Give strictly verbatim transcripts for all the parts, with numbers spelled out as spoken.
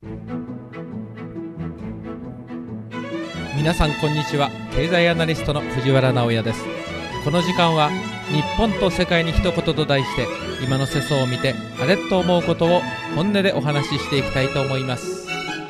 皆さんこんにちは。経済アナリストの藤原直也です。この時間は日本と世界に一言と題して、今の世相を見てあれっと思うことを本音でお話ししていきたいと思います。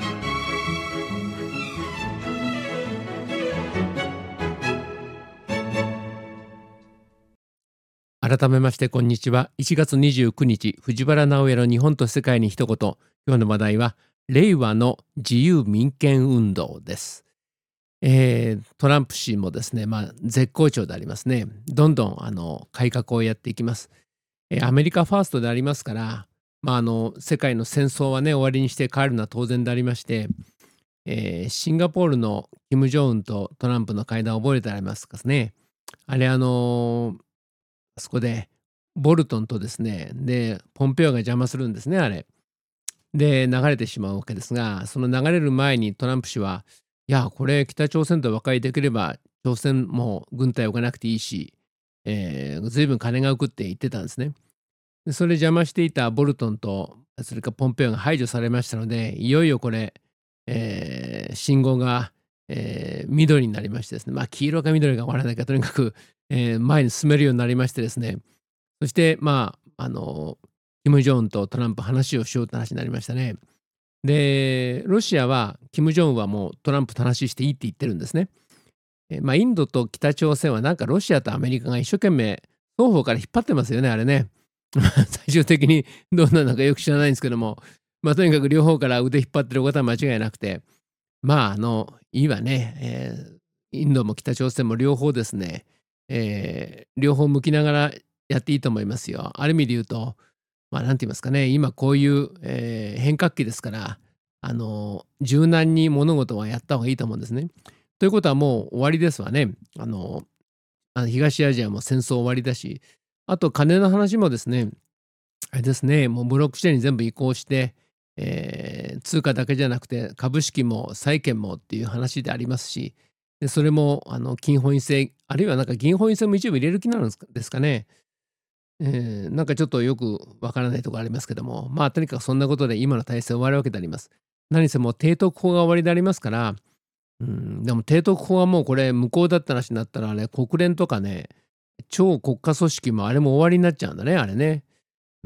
改めましてこんにちは。いちがつにじゅうくにち、藤原直也の日本と世界に一言。今日の話題は令和の自由民権運動です。えートランプ氏もですね、まあ、絶好調でありますね。どんどんあの改革をやっていきます。えーアメリカファーストでありますから、まあ、あの世界の戦争はね終わりにして帰るのは当然でありまして、えーシンガポールのキム・ジョンウンとトランプの会談を覚えてありますかね。あれあのーあそこでボルトンとですね、でポンペオが邪魔するんですね、あれ。で流れてしまうわけですが、その流れる前にトランプ氏は、いやこれ北朝鮮と和解できれば朝鮮も軍隊を置かなくていいし、えー、随分金が浮くって言ってたんですね。でそれ邪魔していたボルトンとそれからポンペオが排除されましたので、いよいよこれ、えー信号が、えー緑になりましてですね、まあ黄色か緑かわからないか、とにかく、えー前に進めるようになりましてですね、そしてまああのキム・ジョンウンとトランプ話をしようって話になりましたね。でロシアはキム・ジョンウンはもうトランプと話していいって言ってるんですね。えまあ、インドと北朝鮮はなんかロシアとアメリカが一生懸命双方から引っ張ってますよね、あれね。最終的にどうなのかよく知らないんですけども、まあ、とにかく両方から腕引っ張ってることは間違いなくて、まああのいいわね、えーインドも北朝鮮も両方ですね、えー両方向きながらやっていいと思いますよ。ある意味で言うと、まあ、なんて言いますかね、今こういう、えー変革期ですから、あの柔軟に物事はやった方がいいと思うんですね。ということはもう終わりですわね。あのあの東アジアも戦争終わりだし、あと金の話もですね、あれですね、もうブロックチェーンに全部移行して、えー通貨だけじゃなくて株式も債券もっていう話でありますし、でそれもあの金本位制、あるいはなんか銀本位制も一部入れる気なんですかですかね。えーなんかちょっとよくわからないところありますけども、まあとにかくそんなことで今の体制終わるわけであります。何せもう提督法が終わりでありますから、うん、でも提督法はもうこれ無効だった話になったらね、国連とかね、超国家組織もあれも終わりになっちゃうんだね、あれね。うん、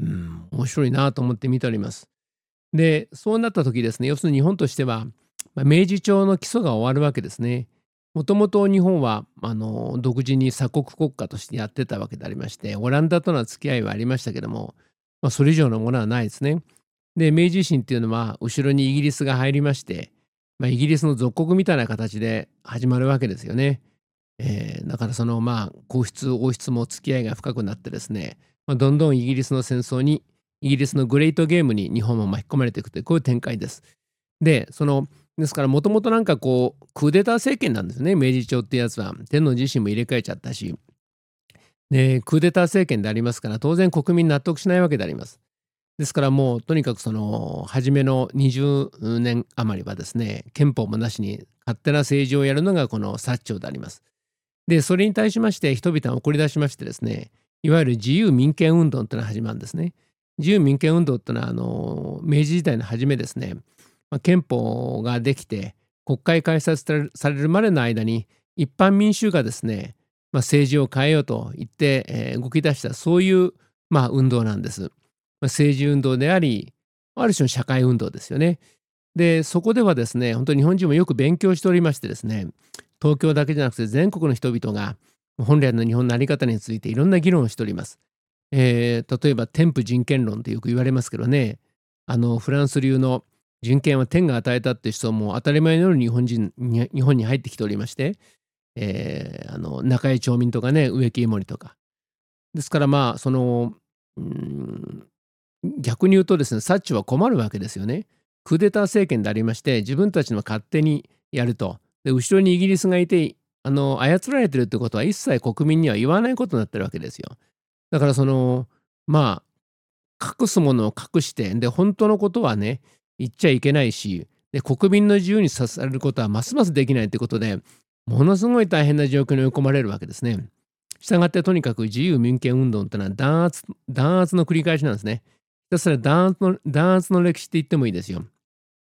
面白いなと思って見ております。で、そうなった時ですね、要するに日本としては、まあ明治朝の基礎が終わるわけですね。もともと日本はあの独自に鎖国国家としてやってたわけでありまして、オランダとの付き合いはありましたけども、まあ、それ以上のものはないですね。で、明治維新っていうのは後ろにイギリスが入りまして、まあ、イギリスの属国みたいな形で始まるわけですよね。えーだからそのまあ皇室王室も付き合いが深くなってですね、まあ、どんどんイギリスの戦争に、イギリスのグレートゲームに日本も巻き込まれていくというこういう展開です。でそのですからもともとなんかこうクーデター政権なんですね、明治朝ってやつは。天皇自身も入れ替えちゃったし、でクーデター政権でありますから、当然国民納得しないわけであります。ですからもうとにかくその初めのにじゅうねん余りはですね、憲法もなしに勝手な政治をやるのがこの薩長であります。でそれに対しまして人々は怒り出しましてですね、いわゆる自由民権運動というのが始まるんですね。自由民権運動っていうのはあの明治時代の初めですね、まあ、憲法ができて国会開催されるされるまでの間に一般民衆がですね、まあ、政治を変えようと言って、えー動き出した、そういう、まあ、運動なんです。まあ、政治運動であり、ある種の社会運動ですよね。でそこではですね、本当に日本人もよく勉強しておりましてですね、東京だけじゃなくて全国の人々が本来の日本の在り方についていろんな議論をしております。えー例えば天賦人権論ってよく言われますけどね、あのフランス流の人権は天が与えたっていう人も当たり前のように日本人に日本に入ってきておりまして、えーあの中江町民とかね、植木井森とかですから、まあそのうーん逆に言うとですね、サッチは困るわけですよね。クーデター政権でありまして、自分たちの勝手にやると。で、後ろにイギリスがいて、あの、操られてるってことは一切国民には言わないことになってるわけですよ。だからその、まあ、隠すものを隠して、で、本当のことはね、言っちゃいけないし、で、国民の自由にさせられることはますますできないってことで、ものすごい大変な状況に追い込まれるわけですね。したがってとにかく自由民権運動ってのは弾圧、弾圧の繰り返しなんですね。ひたすら弾圧の弾圧の歴史って言ってもいいですよ。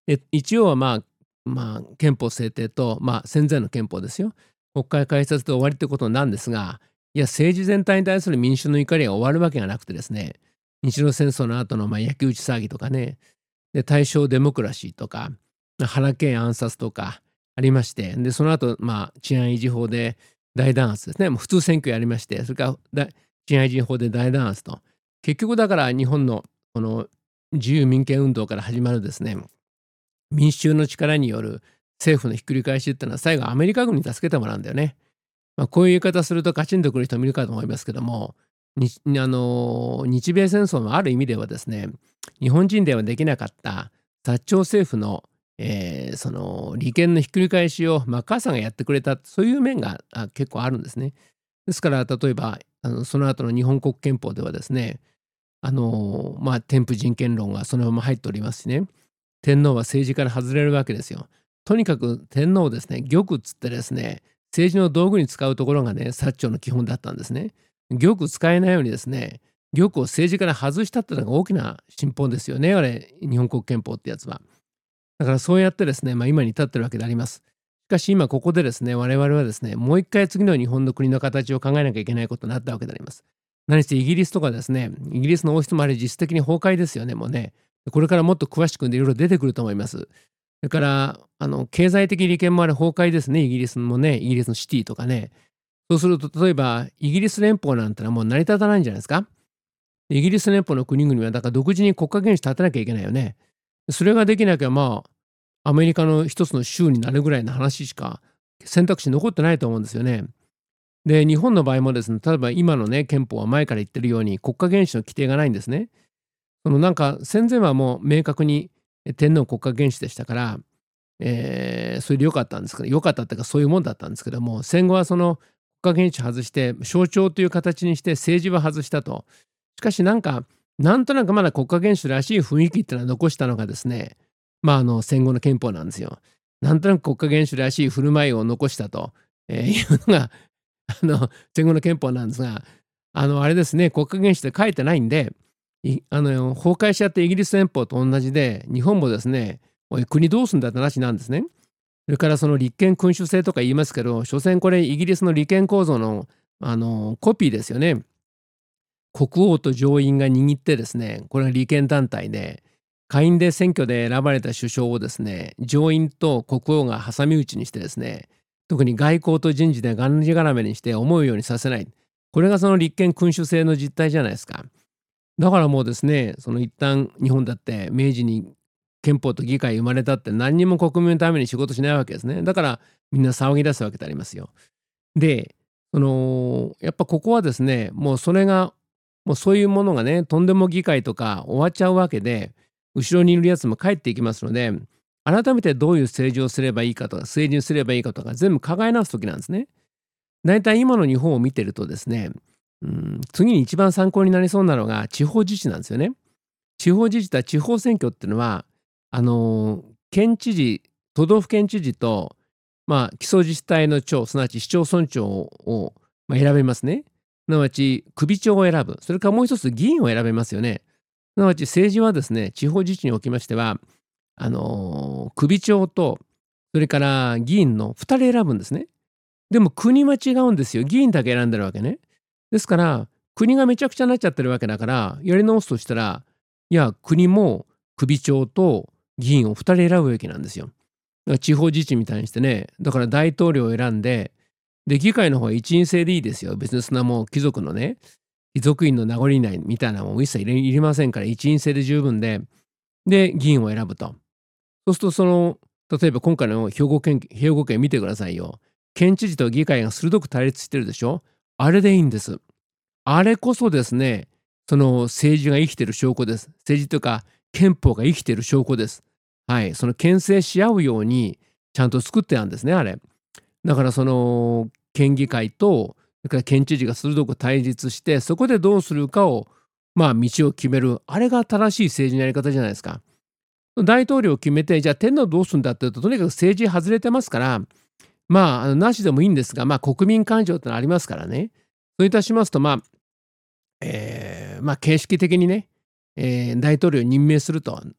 で一応はまあまあ憲法制定と、まあ、戦前の憲法ですよ。国会開設で終わりってことなんですが、いや政治全体に対する民衆の怒りが終わるわけがなくてですね、日露戦争の後のまあ焼き討ち騒ぎとかね、で大正デモクラシーとか原敬暗殺とかありまして、でその後まあ治安維持法で大弾圧ですね、もう普通選挙やりまして、それからだ治安維持法で大弾圧と、結局だから日本のこの自由民権運動から始まるですね、民衆の力による政府のひっくり返しっていうのは最後アメリカ軍に助けてもらうんだよね。まあ、こういう言い方するとカチンとくる人もいるかと思いますけども、にあの日米戦争のある意味ではですね、日本人ではできなかった薩長政府の、えーその利権のひっくり返しをマッカーサーがやってくれた、そういう面があ結構あるんですね。ですから例えばあのその後の日本国憲法ではですね、あのまあ添付人権論がそのまま入っておりますしね、天皇は政治から外れるわけですよ。とにかく天皇をですね、玉っつってですね、政治の道具に使うところがね、薩長の基本だったんですね。玉使えないようにですね、玉を政治から外したってのが大きな進歩ですよね、あれ、日本国憲法ってやつは。だからそうやってですね、まあ、今に至ってるわけであります。しかし今ここでですね、我々はですね、もう一回次の日本の国の形を考えなきゃいけないことになったわけであります。何せイギリスとかですね、イギリスの王室もあれ実質的に崩壊ですよね、もうね。これからもっと詳しくいろいろ出てくると思います。それからあの経済的利権もあれ崩壊ですね、イギリスもね、イギリスのシティとかね。そうすると例えばイギリス連邦なんてのはもう成り立たないんじゃないですか。イギリス連邦の国々はだから独自に国家元首立てなきゃいけないよね。それができなきゃまあアメリカの一つの州になるぐらいの話しか選択肢残ってないと思うんですよね。で日本の場合もですね、例えば今のね憲法は前から言ってるように国家元首の規定がないんですね。そのなんか戦前はもう明確に天皇国家元首でしたから、えーそれで良かったんですけど、良かったっていうかそういうもんだったんですけども、戦後はその国家元首外して象徴という形にして政治は外したと。しかしなんかなんとなくまだ国家元首らしい雰囲気っていうのは残したのがですね、まああの戦後の憲法なんですよ。なんとなく国家元首らしい振る舞いを残したと、えーいうのがあの戦後の憲法なんですが、あのあれですね、国家元首って書いてないんで、いあの崩壊しちゃってイギリス連邦と同じで、日本もですね、おい国どうすんだって話なんですね。それからその立憲君主制とか言いますけど、所詮これイギリスの利権構造のあのコピーですよね。国王と上院が握ってですね、これは利権団体で、下院で選挙で選ばれた首相をですね、上院と国王が挟み撃ちにしてですね、特に外交と人事でがんじがらめにして思うようにさせない。これがその立憲君主制の実態じゃないですか。だからもうですね、その一旦日本だって明治に憲法と議会生まれたって何にも国民のために仕事しないわけですね。だからみんな騒ぎ出すわけでありますよ。で、そのやっぱここはですね、もうそれがもうそういうものがね、とんでも議会とか終わっちゃうわけで、後ろにいるやつも帰っていきますので、改めてどういう政治をすればいいかとか、政治にすればいいかとか、全部考え直す時なんですね。大体今の日本を見てるとですね、うん、次に一番参考になりそうなのが地方自治なんですよね。地方自治とは地方選挙っていうのは、あの県知事、都道府県知事と、まあ、基礎自治体の長、すなわち市町村長を、まあ、選べますね。すなわち首長を選ぶ。それからもう一つ議員を選べますよね。すなわち政治はですね、地方自治におきましては、あの首長と、それから議員のふたり選ぶんですね。でも国は違うんですよ。議員だけ選んでるわけね。ですから国がめちゃくちゃになっちゃってるわけだから、やり直すとしたら、いや国も首長と議員をふたり選ぶべきなんですよ。だから地方自治みたいにしてね、だから大統領を選んで、で議会の方は一員制でいいですよ。別にそんなもう貴族のね、貴族院の名残ないみたいなもん一切いりませんから、一員制で十分で、で議員を選ぶと。そうするとその例えば今回の兵庫県兵庫県見てくださいよ。県知事と議会が鋭く対立してるでしょ。あれでいいんです。あれこそですね、その政治が生きてる証拠です。政治というか憲法が生きてる証拠です。はい、その牽制し合うようにちゃんと作ってあるんですね、あれ。だからその県議会とそれから県知事が鋭く対立して、そこでどうするかをまあ道を決める、あれが正しい政治のやり方じゃないですか。大統領を決めて、じゃあ天皇どうするんだっていうと、とにかく政治外れてますから、まあ、あのなしでもいいんですが、まあ、国民感情ってのありますからね。そういたしますと、まあ、えーまあ、形式的にね、えー大統領を任命すると。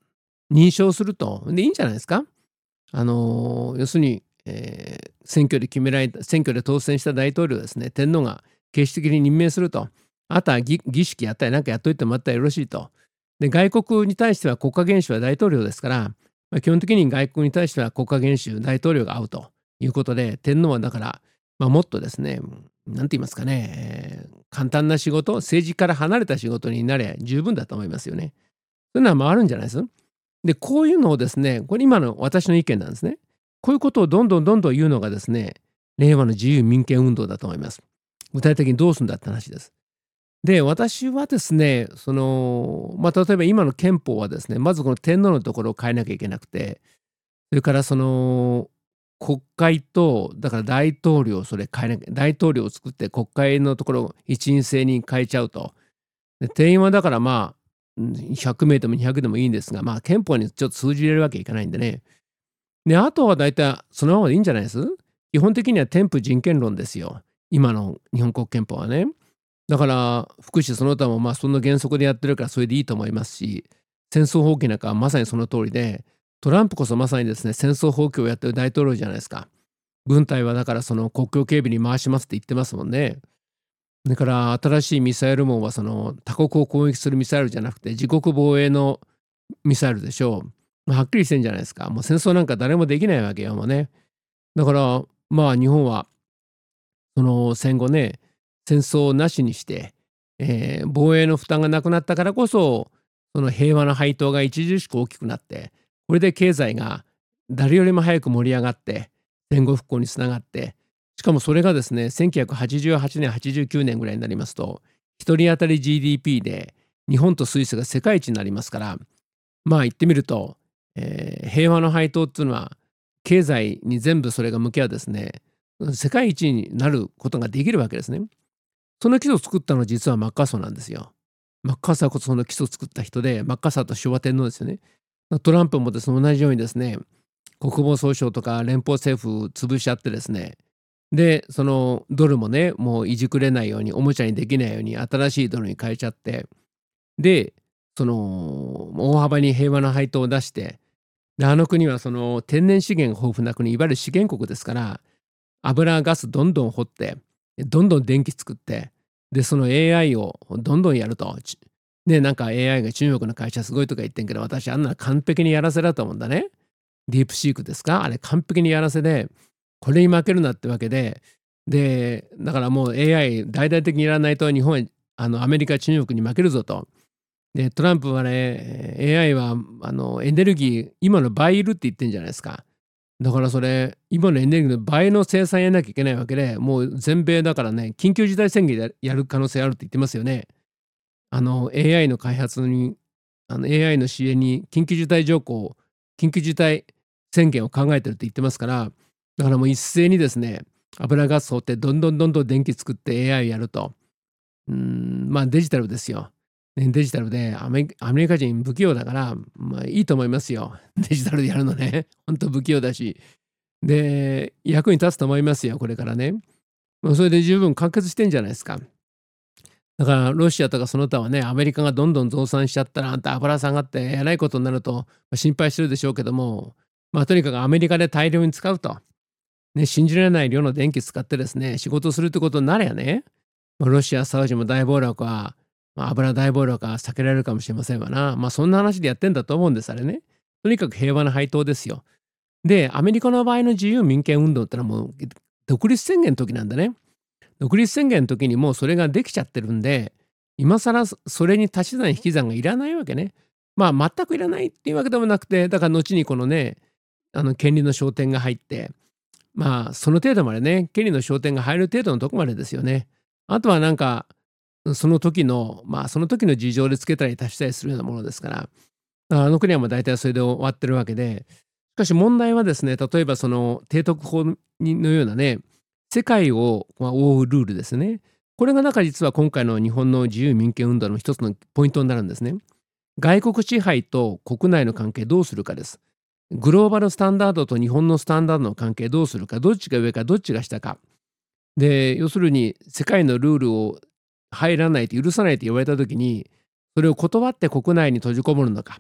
認証すると。で、いいんじゃないですか。あの、要するに、えー選挙で決められた選挙で当選した大統領をですね、天皇が形式的に任命すると。あとは儀儀式やったりなんかやっといてもらったらよろしいと。で、外国に対しては国家元首は大統領ですから、まあ、基本的に外国に対しては国家元首、大統領が会うということで、天皇はだから、まあ、もっとですね、なんて言いますかね、えー簡単な仕事、政治から離れた仕事になれば十分だと思いますよね。そういうのは回るんじゃないです。で、こういうのをですね、これ今の私の意見なんですね。こういうことをどんどんどんどん言うのがですね、令和の自由民権運動だと思います。具体的にどうするんだって話です。で、私はですね、その、まあ、例えば今の憲法はですね、まずこの天皇のところを変えなきゃいけなくて、それからその、国会と、だから大統領、それ変えなきゃ、大統領を作って国会のところを一員制に変えちゃうと。で、定員はだからまあ、うんひゃく名でもにひゃくでもいいんですが、まあ憲法にちょっと通じれるわけいかないんでね。で、あとは大体そのままでいいんじゃないです。基本的には天賦人権論ですよ。今の日本国憲法はね。だから福祉その他もまあその原則でやってるからそれでいいと思いますし、戦争放棄なんかはまさにその通りで、トランプこそまさにですね、戦争放棄をやってる大統領じゃないですか。軍隊はだからその国境警備に回しますって言ってますもんね。だから新しいミサイル網はその他国を攻撃するミサイルじゃなくて自国防衛のミサイルでしょう。まあはっきりしてんじゃないですか。もう戦争なんか誰もできないわけよ、もうね。だからまあ日本はその戦後ね、戦争をなしにして、えー防衛の負担がなくなったからこそ、その平和の配当が著しく大きくなって、これで経済が誰よりも早く盛り上がって、戦後復興につながって、しかもそれがですね、せんきゅうひゃくはちじゅうはちねん、はちじゅうきゅうねんぐらいになりますと、ひとり当たり ジーディーピー で日本とスイスが世界一になりますから、まあ言ってみると、えー平和の配当っていうのは、経済に全部それが向き合うですね、世界一になることができるわけですね。その基礎を作ったのは実はマッカーサーなんですよ。マッカーサーこそその基礎を作った人で、マッカーサーと昭和天皇ですよね。トランプもですね、同じようにですね、国防総省とか連邦政府潰しちゃってですね、で、そのドルもね、もういじくれないように、おもちゃにできないように新しいドルに変えちゃって、で、その大幅に平和な配当を出して、で、あの国はその天然資源が豊富な国、いわゆる資源国ですから、油ガスどんどん掘って、どんどん電気作って、で、その エーアイ をどんどんやると。ちね、なんか エーアイ が中国の会社すごいとか言ってんけど、私あんなの完璧にやらせだと思うんだね。ディープシークですか、あれ完璧にやらせで、これに負けるなってわけで、で、だからもう エーアイ 大々的にやらないと日本、あのアメリカ、中国に負けるぞと。で、トランプはね、エーアイ はあのエネルギー、今の倍いるって言ってんじゃないですか。だからそれ、今のエネルギーの倍の生産やらなきゃいけないわけで、もう全米だからね、緊急事態宣言でやる可能性あるって言ってますよね。あの エーアイ の開発に、あの エーアイ の支援に緊急事態条項、緊急事態宣言を考えてるって言ってますから、だからもう一斉にですね、油ガス掘ってどんどんどんどん電気作って エーアイ やると。うーん、まあデジタルですよ。ね、デジタルでアメアメリカ人不器用だから、まあいいと思いますよ。デジタルでやるのね。ほんと不器用だし。で、役に立つと思いますよ、これからね。もうそれで十分完結してんじゃないですか。だからロシアとかその他はね、アメリカがどんどん増産しちゃったら、あんた油下がってえらいことになると心配してるでしょうけども、まあとにかくアメリカで大量に使うと。ね、信じられない量の電気使ってですね、仕事するってことになればね、まあロシア、サウジも大暴落は、まあ、油大暴落は避けられるかもしれませんわな。まあそんな話でやってんだと思うんです、あれね。とにかく平和な配当ですよ。で、アメリカの場合の自由民権運動ってのはもう独立宣言の時なんだね。独立宣言の時にもうそれができちゃってるんで、今更そそれに足し算引き算がいらないわけね。まあ全くいらないっていうわけでもなくて、だから後にこのね、あの権利の焦点が入って、まあその程度までね、権利の焦点が入る程度のとこまでですよね。あとはなんか、その時の、まあその時の事情でつけたり足したりするようなものですから、あの国はもう大体それで終わってるわけで、しかし問題はですね、例えばその提督法のようなね、世界をまあ覆うルールですね。これがなんか実は今回の日本の自由民権運動の一つのポイントになるんですね。外国支配と国内の関係どうするかです。グローバルスタンダードと日本のスタンダードの関係どうするか、どっちが上かどっちが下か。で、要するに世界のルールを入らないと許さないと言われた時に、それを断って国内に閉じこもるのか。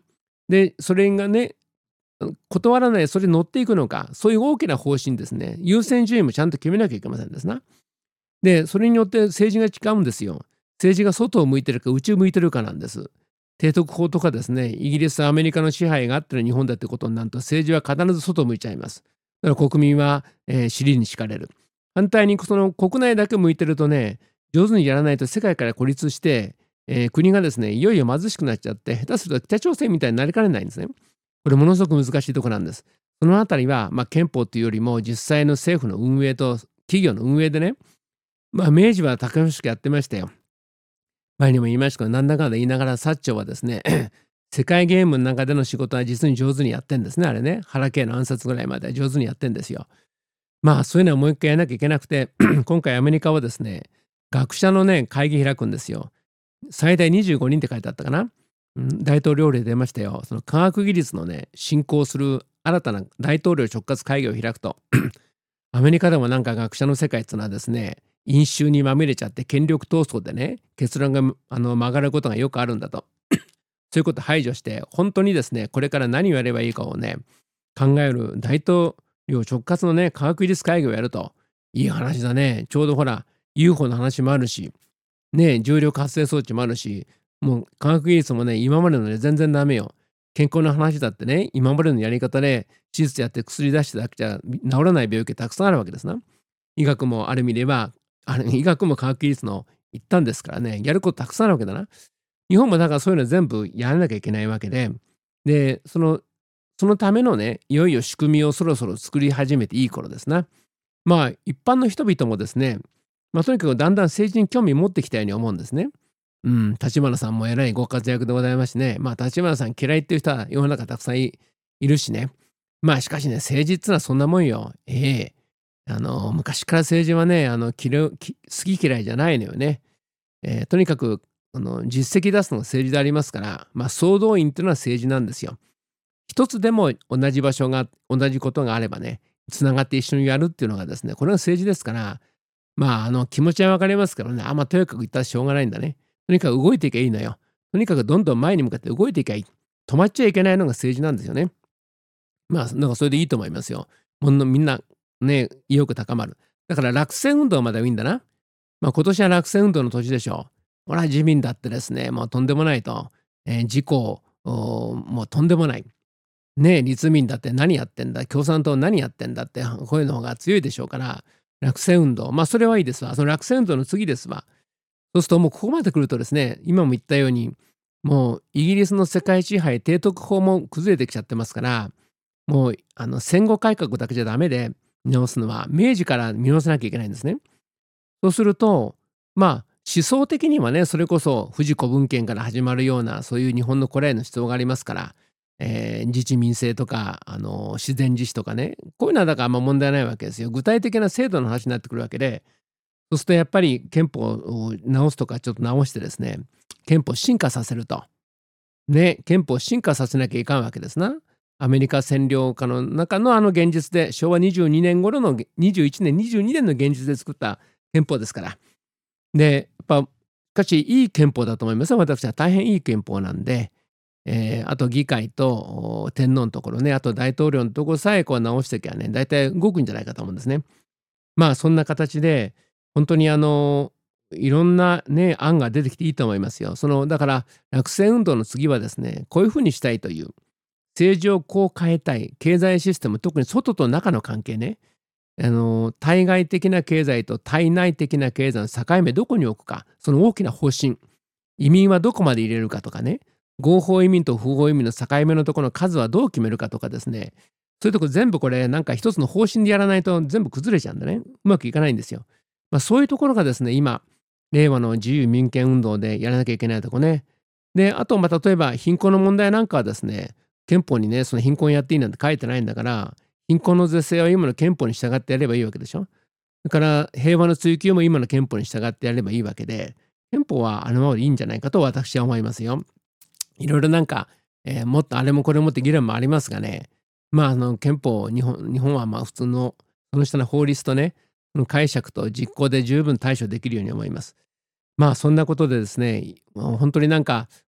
で、それがね、断らない、それに乗っていくのか、そういう大きな方針ですね、優先順位もちゃんと決めなきゃいけませんですな。で、それによって政治が違うんですよ。政治が外を向いてるか内を向いてるかなんです。提督法とかですね、イギリス、アメリカの支配があっての日本だってことになると、政治は必ず外を向いちゃいます。だから国民は、えー尻に敷かれる。反対にその国内だけ向いてるとね、上手にやらないと世界から孤立して、えー国がですね、いよいよ貧しくなっちゃって、下手すると北朝鮮みたいになりかねないんですね。これものすごく難しいところなんです。そのあたりは、まあ、憲法というよりも実際の政府の運営と企業の運営でね、まあ、明治はたくましくやってましたよ。前にも言いましたけど、なんだかんだ言いながら薩長はですね、世界ゲームの中での仕事は実に上手にやってんですね、あれね。原家の暗殺ぐらいまでは上手にやってんですよ。まあ、そういうのはもう一回やらなきゃいけなくて、今回アメリカはですね、学者のね、会議開くんですよ。最大にじゅうごにんって書いてあったかな。うん、大統領令出ましたよ。その科学技術のね、振興する新たな大統領直轄会議を開くと。アメリカでもなんか学者の世界っていうのはですね、飲酒にまみれちゃって権力闘争でね、結論があの曲がることがよくあるんだと。そういうことを排除して、本当にですね、これから何をやればいいかをね、考える大統領直轄のね、科学技術会議をやると。いい話だね。ちょうどほら、ユーフォー の話もあるし、ね、重力発生装置もあるし、もう科学技術もね、今までのね、全然ダメよ。健康の話だってね、今までのやり方で手術やって薬出してだけじゃ治らない病気たくさんあるわけですな。医学もある意味では、あれ医学も科学技術の一端ですからね、やることたくさんあるわけだな。日本もだからそういうの全部やらなきゃいけないわけで、で、その、そのためのね、いよいよ仕組みをそろそろ作り始めていい頃ですな。まあ、一般の人々もですね、まあ、とにかくだんだん政治に興味持ってきたように思うんですね。うん、立花さんもえらいご活躍でございますしね。まあ、立花さん嫌いっていう人は世の中たくさんい、いるしね。まあ、しかしね、政治ってのはそんなもんよ。ええあの、昔から政治はね、あの、嫌いき好き嫌いじゃないのよね。えーとにかく、あの、実績出すのが政治でありますから、まあ、総動員っていうのは政治なんですよ。一つでも同じ場所が、同じことがあればね、つながって一緒にやるっていうのがですね、これが政治ですから、まあ、あの、気持ちはわかりますけどね、あんまとにかく言ったらしょうがないんだね。とにかく動いていけばいいのよ。とにかくどんどん前に向かって動いていけばいい。止まっちゃいけないのが政治なんですよね。まあ、なんかそれでいいと思いますよ。ものみんなね、意欲高まる。だから落選運動まではいいんだな。まあ、今年は落選運動の年でしょう。ほら、自民だってですね、もうとんでもないと。えー自公、おもうとんでもない。ねえ、立民だって何やってんだ、共産党何やってんだって、こういうの方が強いでしょうから、落選運動、まあそれはいいですわ。その落選運動の次ですわ。そうするともうここまで来るとですね、今も言ったように、もうイギリスの世界支配提督法も崩れてきちゃってますから、もうあの戦後改革だけじゃダメで見直すのは明治から見直さなきゃいけないんですね。そうすると、まあ思想的にはね、それこそ富士古文献から始まるようなそういう日本のこれへの思想がありますから、えー自治民政とかあの自然自死とかね、こういうのはだからあんま問題ないわけですよ。具体的な制度の話になってくるわけで、そうするとやっぱり憲法を直すとかちょっと直してですね、憲法を進化させると。ね、憲法を進化させなきゃいかんわけですな。アメリカ占領下の中のあの現実で、昭和にじゅうにねん頃のにじゅういちねん、にじゅうにねんの現実で作った憲法ですから。で、やっぱ、しかしいい憲法だと思いますよ。私は大変いい憲法なんで、えーあと議会とお天皇のところね、あと大統領のところさえこう直していけばね、大体動くんじゃないかと思うんですね。まあそんな形で、本当にあの、いろんなね、案が出てきていいと思いますよ。その、だから落選運動の次はですね、こういうふうにしたいという、政治をこう変えたい、経済システム、特に外と中の関係ね、あの、対外的な経済と対内的な経済の境目どこに置くか、その大きな方針、移民はどこまで入れるかとかね、合法移民と不法移民の境目のところの数はどう決めるかとかですね、そういうとこ全部これなんか一つの方針でやらないと全部崩れちゃうんでね、うまくいかないんですよ。まあ、そういうところがですね、今、令和の自由民権運動でやらなきゃいけないとこね。で、あと、まあ、例えば貧困の問題なんかはですね、憲法にね、その貧困やっていいなんて書いてないんだから、貧困の是正は今の憲法に従ってやればいいわけでしょ。だから平和の追求も今の憲法に従ってやればいいわけで、憲法はあのままでいいんじゃないかと私は思いますよ。いろいろなんか、えーもっとあれもこれもって議論もありますがね、まあ、あの憲法、日本日本はまあ普通のその下の法律とね、その解釈と実行で十分対処できるように思います。まあそんなことでですね、もう本当になんか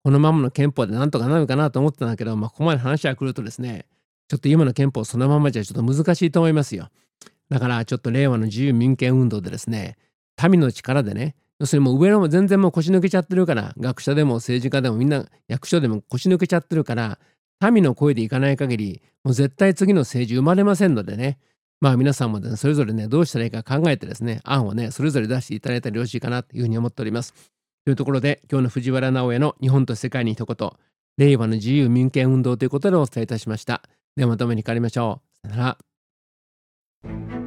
このままの憲法でなんとかなるかなと思ってたんだけど、まあ、ここまで話が来るとですね、ちょっと今の憲法そのままじゃちょっと難しいと思いますよ。だからちょっと令和の自由民権運動でですね、民の力でね、要するにもう上のも全然もう腰抜けちゃってるから、学者でも政治家でもみんな役所でも腰抜けちゃってるから、民の声でいかない限り、もう絶対次の政治生まれませんのでね、まあ皆さんもね、それぞれね、どうしたらいいか考えてですね、案をね、それぞれ出していただいたらよろしいかなというふうに思っております。というところで、今日の藤原直哉の日本と世界に一言、令和の自由民権運動ということでお伝えいたしました。ではまとめに変わりましょう。さよなら。